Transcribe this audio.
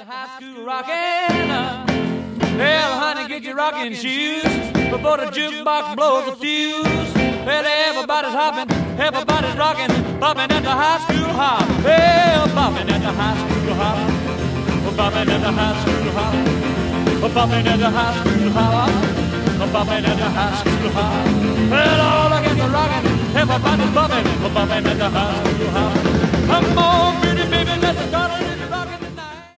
high school rockin'. Well, honey, get your rocking shoes before the jukebox blows a fuse. Well, everybody's hopping, everybody's rocking, bumping at the high school hop. Well, bumping at the high school hop. Bumping at the high school hop. Bumping at the high school hop. Bumping at the high school hop. Well, all against the rockin', everybody's bumping at the high school hop. Come on.